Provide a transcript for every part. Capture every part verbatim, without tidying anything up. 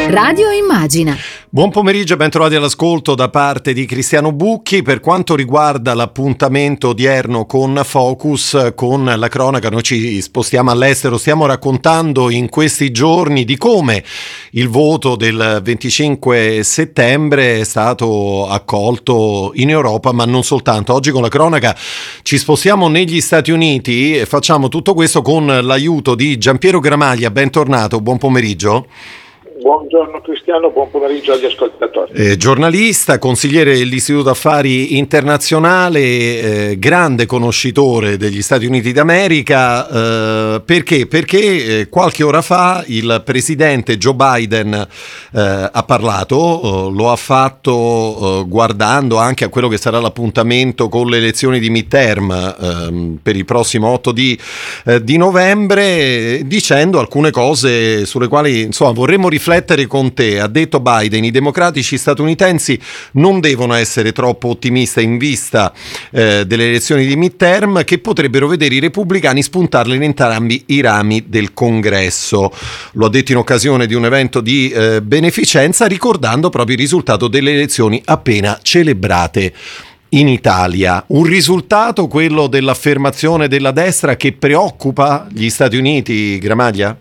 Radio Immagina. Buon pomeriggio e bentrovati all'ascolto da parte di Cristiano Bucchi. Per quanto riguarda l'appuntamento odierno con Focus, con la cronaca, noi ci spostiamo all'estero, stiamo raccontando in questi giorni di come il voto del venticinque settembre è stato accolto in Europa, ma non soltanto. Oggi con la cronaca ci spostiamo negli Stati Uniti e facciamo tutto questo con l'aiuto di Giampiero Gramaglia. Bentornato, buon pomeriggio. Buongiorno Cristiano, buon pomeriggio agli ascoltatori. Eh, giornalista, consigliere dell'Istituto Affari Internazionale, eh, grande conoscitore degli Stati Uniti d'America. Eh, perché? Perché eh, qualche ora fa il presidente Joe Biden eh, ha parlato, eh, lo ha fatto eh, guardando anche a quello che sarà l'appuntamento con le elezioni di midterm eh, per il prossimo otto di, eh, di novembre, dicendo alcune cose sulle quali insomma vorremmo riflettere con te. Ha detto Biden: i democratici statunitensi non devono essere troppo ottimisti in vista eh, delle elezioni di midterm, che potrebbero vedere i repubblicani spuntarle in entrambi i rami del Congresso. Lo ha detto in occasione di un evento di eh, beneficenza, ricordando proprio il risultato delle elezioni appena celebrate in Italia. Un risultato, quello dell'affermazione della destra, che preoccupa gli Stati Uniti, Gramaglia?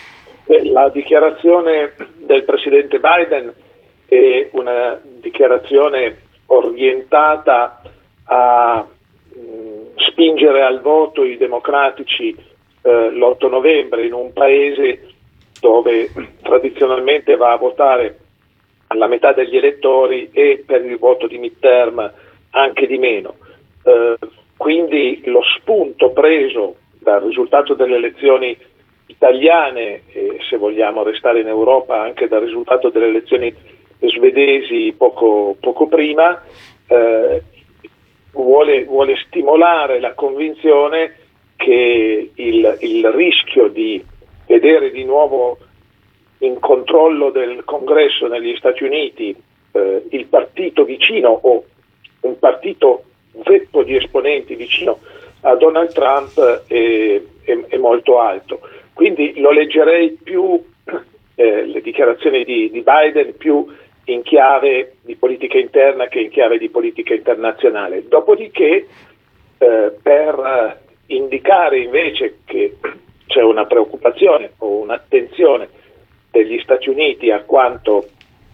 La dichiarazione del presidente Biden è una dichiarazione orientata a mh, spingere al voto i democratici eh, l'otto novembre in un paese dove tradizionalmente va a votare la metà degli elettori e per il voto di midterm anche di meno. Eh, quindi lo spunto preso dal risultato delle elezioni italiane, e se vogliamo restare in Europa anche dal risultato delle elezioni svedesi poco, poco prima, eh, vuole, vuole stimolare la convinzione che il, il rischio di vedere di nuovo in controllo del Congresso negli Stati Uniti eh, il partito vicino o un partito zeppo di esponenti vicino a Donald Trump è, è, è molto alto. Quindi lo leggerei più, eh, le dichiarazioni di, di Biden, più in chiave di politica interna che in chiave di politica internazionale. Dopodiché, eh, per indicare invece che c'è una preoccupazione o un'attenzione degli Stati Uniti a quanto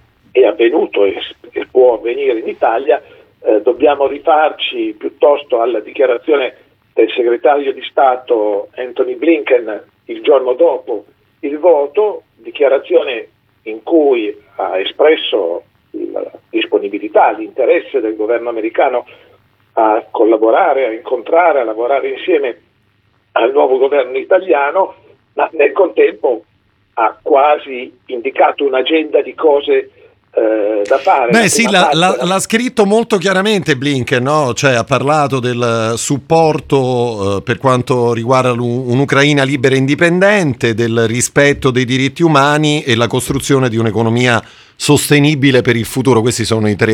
è avvenuto e, e può avvenire in Italia, eh, dobbiamo rifarci piuttosto alla dichiarazione del segretario di Stato Anthony Blinken il giorno dopo il voto, dichiarazione in cui ha espresso la disponibilità, l'interesse del governo americano a collaborare, a incontrare, a lavorare insieme al nuovo governo italiano, ma nel contempo ha quasi indicato un'agenda di cose Eh, da fare. Beh sì, la, la, l'ha scritto molto chiaramente Blinken, no? Cioè ha parlato del supporto eh, per quanto riguarda un'Ucraina libera e indipendente, del rispetto dei diritti umani e la costruzione di un'economia sostenibile per il futuro. Questi sono i tre,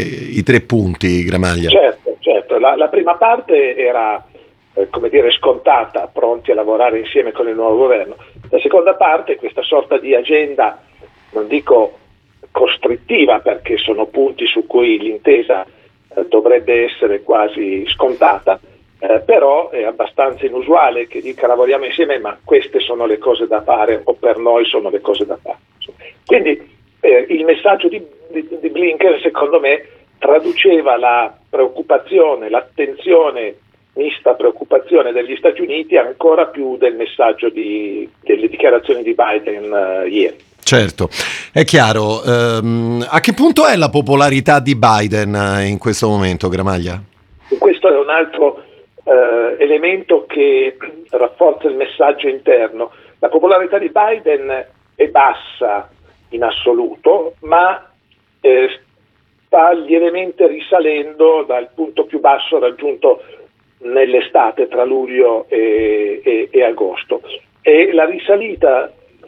i tre punti, Gramaglia. Certo, certo. La, la prima parte era eh, come dire scontata, pronti a lavorare insieme con il nuovo governo. La seconda parte, questa sorta di agenda, non dico costrittiva perché sono punti su cui l'intesa eh, dovrebbe essere quasi scontata, eh, però è abbastanza inusuale che dica lavoriamo insieme ma queste sono le cose da fare o per noi sono le cose da fare. Quindi eh, il messaggio di, di, di Blinken secondo me traduceva la preoccupazione, l'attenzione, mista preoccupazione degli Stati Uniti ancora più del messaggio di, delle dichiarazioni di Biden eh, ieri. Certo, è chiaro. Um, a che punto è la popolarità di Biden in questo momento, Gramaglia? Questo è un altro eh, elemento che rafforza il messaggio interno. La popolarità di Biden è bassa in assoluto, ma eh, sta lievemente risalendo dal punto più basso raggiunto nell'estate tra luglio e, e, e agosto. E la risalita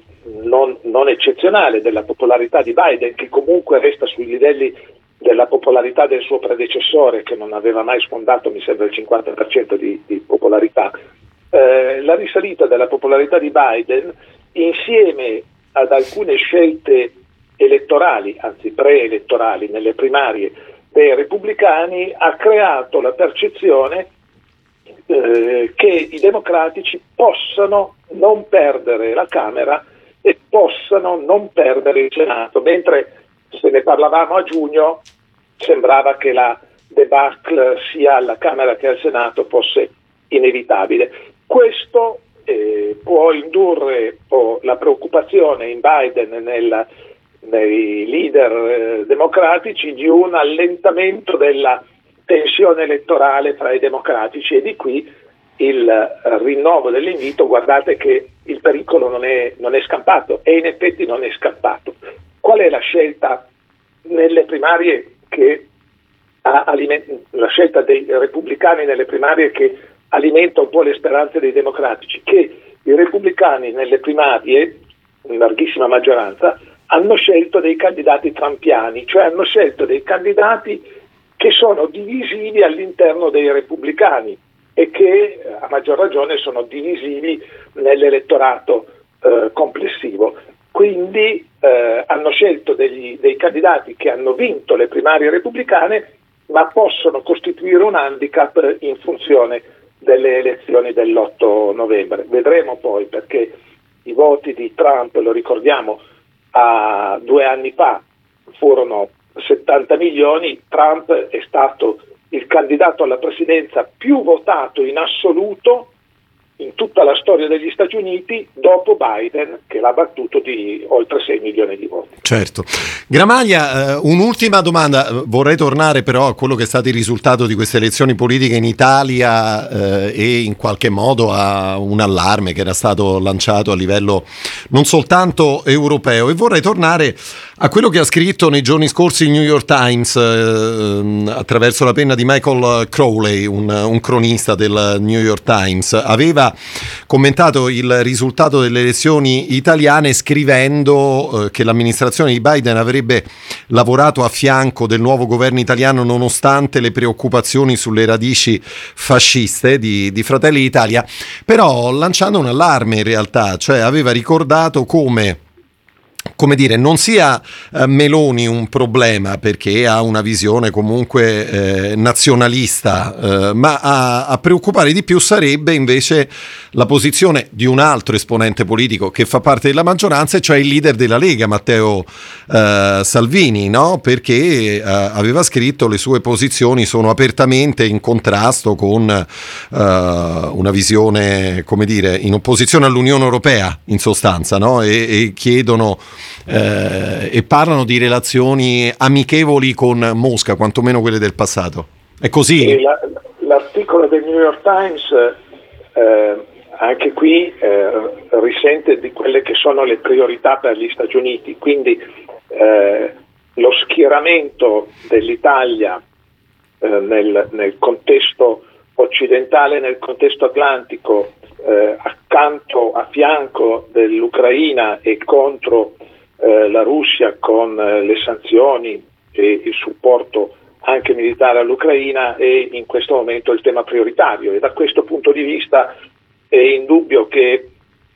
Non, non eccezionale della popolarità di Biden, che comunque resta sui livelli della popolarità del suo predecessore, che non aveva mai sfondato, mi sembra, il cinquanta per cento di, di popolarità, eh, la risalita della popolarità di Biden, insieme ad alcune scelte elettorali, anzi preelettorali, nelle primarie dei repubblicani, ha creato la percezione eh, che i democratici possano non perdere la Camera e possano non perdere il Senato, mentre se ne parlavamo a giugno sembrava che la debacle sia alla Camera che al Senato fosse inevitabile. Questo eh, può indurre oh, la preoccupazione in Biden, nel, nei leader eh, democratici, di un allentamento della tensione elettorale fra i democratici, e di qui il eh, rinnovo dell'invito. Guardate che il pericolo non è, non è scampato, e in effetti non è scampato. Qual è la scelta nelle primarie che ha aliment- la scelta dei repubblicani nelle primarie che alimenta un po' le speranze dei democratici? Che i repubblicani nelle primarie, in larghissima maggioranza, hanno scelto dei candidati trumpiani, cioè hanno scelto dei candidati che sono divisivi all'interno dei repubblicani e che a maggior ragione sono divisivi nell'elettorato eh, complessivo. Quindi eh, hanno scelto degli, dei candidati che hanno vinto le primarie repubblicane, ma possono costituire un handicap in funzione delle elezioni dell'otto novembre. Vedremo poi, perché i voti di Trump, lo ricordiamo, a due anni fa furono settanta milioni. Trump è stato il candidato alla presidenza più votato in assoluto in tutta la storia degli Stati Uniti, dopo Biden, che l'ha battuto di oltre sei milioni di voti. Certo. Gramaglia, eh, un'ultima domanda. Vorrei tornare però a quello che è stato il risultato di queste elezioni politiche in Italia eh, e in qualche modo a un allarme che era stato lanciato a livello non soltanto europeo, e vorrei tornare a quello che ha scritto nei giorni scorsi il New York Times eh, attraverso la penna di Michael Crowley, un, un cronista del New York Times. Aveva commentato il risultato delle elezioni italiane scrivendo eh, che l'amministrazione di Biden avrebbe lavorato a fianco del nuovo governo italiano nonostante le preoccupazioni sulle radici fasciste di, di Fratelli d'Italia, però lanciando un allarme in realtà, cioè aveva ricordato come come dire, non sia eh, Meloni un problema perché ha una visione comunque eh, nazionalista, eh, ma a, a preoccupare di più sarebbe invece la posizione di un altro esponente politico che fa parte della maggioranza, cioè il leader della Lega, Matteo eh, Salvini, no? Perché eh, aveva scritto le sue posizioni sono apertamente in contrasto con eh, una visione, come dire, in opposizione all'Unione Europea in sostanza, no? E, e chiedono Eh, e parlano di relazioni amichevoli con Mosca, quantomeno quelle del passato. È così? La, l'articolo del New York Times eh, anche qui eh, risente di quelle che sono le priorità per gli Stati Uniti, quindi eh, lo schieramento dell'Italia eh, nel, nel contesto occidentale, nel contesto atlantico, eh, accanto, a fianco dell'Ucraina e contro Eh, la Russia con eh, le sanzioni e il supporto anche militare all'Ucraina, è in questo momento il tema prioritario, e da questo punto di vista è indubbio che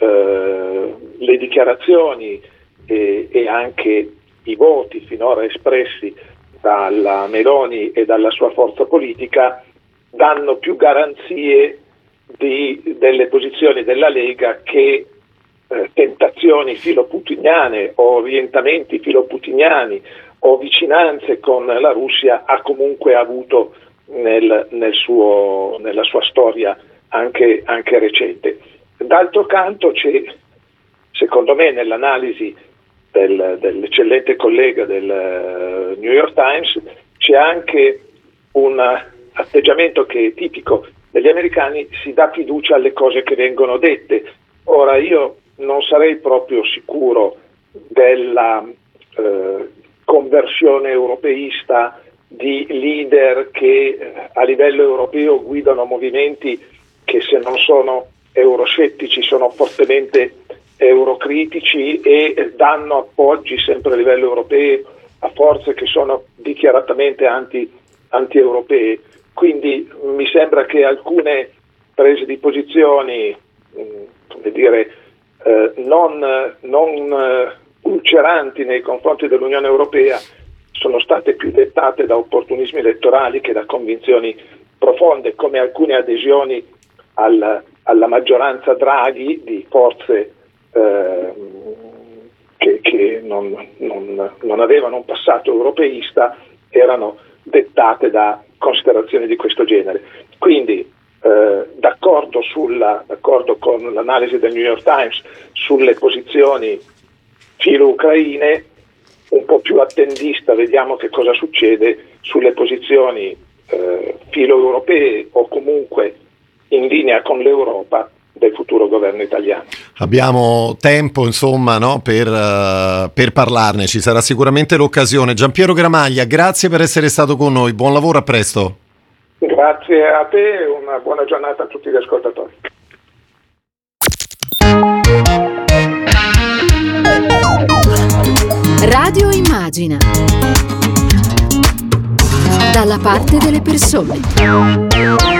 eh, le dichiarazioni e, e anche i voti finora espressi dalla Meloni e dalla sua forza politica danno più garanzie di, delle posizioni della Lega che Eh, tentazioni filoputiniane o orientamenti filoputiniani o vicinanze con la Russia ha comunque avuto nel, nel suo, nella sua storia anche, anche recente. D'altro canto c'è, secondo me, nell'analisi del, dell'eccellente collega del New York Times, c'è anche un atteggiamento che è tipico degli americani: si dà fiducia alle cose che vengono dette. Ora, io non sarei proprio sicuro della eh, conversione europeista di leader che eh, a livello europeo guidano movimenti che, se non sono euroscettici, sono fortemente eurocritici e danno appoggi sempre a livello europeo a forze che sono dichiaratamente anti, anti-europee. Quindi mi sembra che alcune prese di posizioni, mh, come dire, Eh, non, non eh, ulceranti nei confronti dell'Unione Europea sono state più dettate da opportunismi elettorali che da convinzioni profonde, come alcune adesioni al, alla maggioranza Draghi di forze eh, che, che non, non, non avevano un passato europeista, erano dettate da considerazioni di questo genere. Quindi eh, d'accordo, sulla, d'accordo con l'analisi del New York Times sulle posizioni filo-ucraine, un po' più attendista, vediamo che cosa succede sulle posizioni eh, filo-europee o comunque in linea con l'Europa del futuro governo italiano. Abbiamo tempo, insomma, no, per, uh, per parlarne, ci sarà sicuramente l'occasione. Giampiero Gramaglia, grazie per essere stato con noi, buon lavoro, a presto. Grazie a te e una buona giornata a tutti gli ascoltatori. Radio Immagina, dalla parte delle persone.